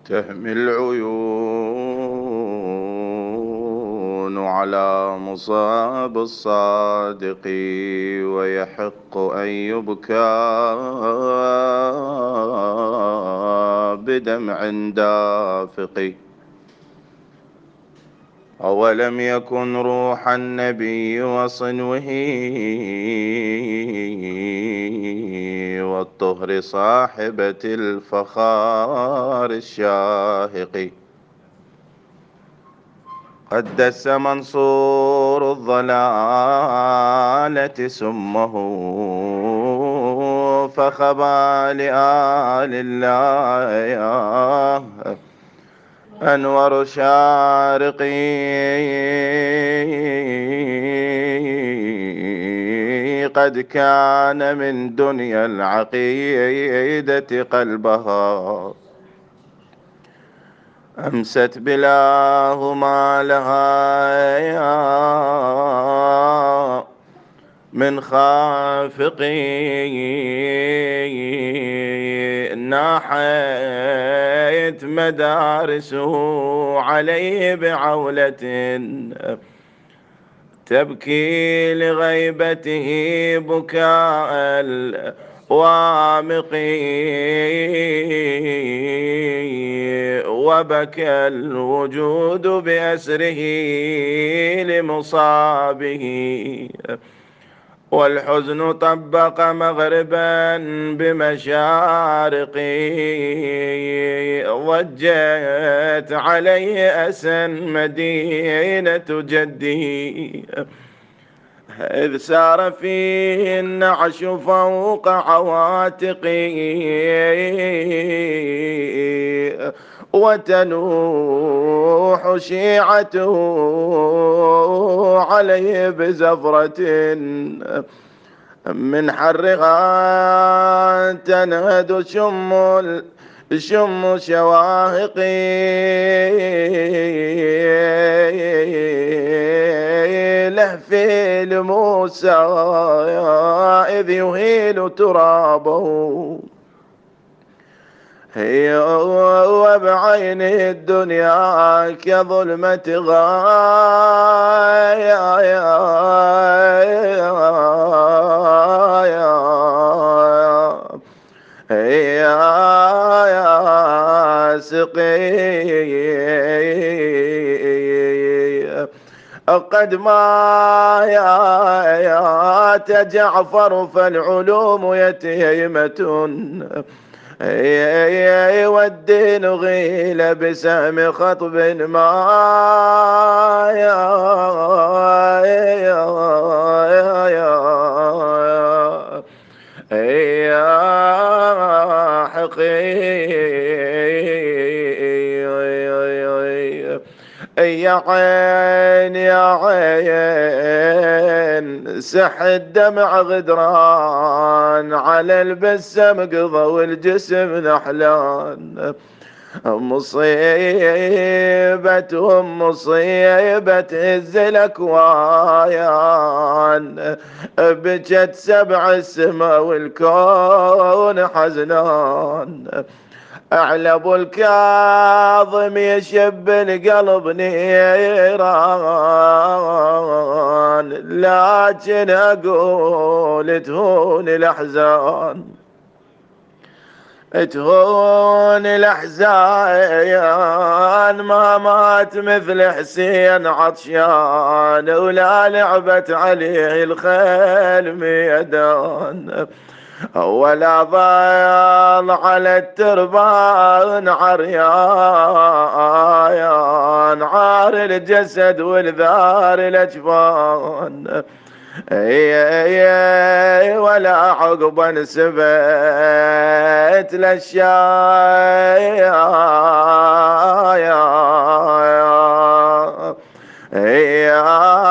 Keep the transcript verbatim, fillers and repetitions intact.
تهمي العيون على مصاب الصادق، ويحق أن يبكى بدمع دافق. أولم يكن روح النبي وصنوه والطهر صاحبة الفخار الشاهق، قد دس منصور الضلالة سمه فخبى لآل الله أنور شارقي. قد كان من دنيا العقيدة قلبها أمست بلاه ما لها من خافقي. ناحت مدارسه عليه بعولة تبكي لغيبته بكاء الوامق، وبكى الوجود بأسره لمصابه، والحزن طبق مغربا بمشارقه. ضجت عليه أسى مدينة جده، إذ سار فيه النعش فوق عواتقه، وتنوح شيعته عليه بزفرة من حرها تنهد شم شم شواهقي. لهفي لموسى إذ يهيل ترابه، هي وبعين الدنيا كظلمة غاية يا سقي. قد ما يا جعفر فالعلوم يتيمة، والدين غيل بسهم خطب ما يا يا عين يا عين سح الدمع غدران على البسم قضى والجسم نحلان. مصيبتهم مصيبة الزلكوايان، بجت سبع السما والكون حزنان. أعلب الكاظم يشب القلب نيران، لكن أقول تهون الأحزان تهون الأحزان. ما مات مثل حسين عطشان، ولا لعبت عليه الخيل ميدان، ولا ضال على التربان عريان، عار الجسد والذار الأجفان. ولا عقبا سبت للشايا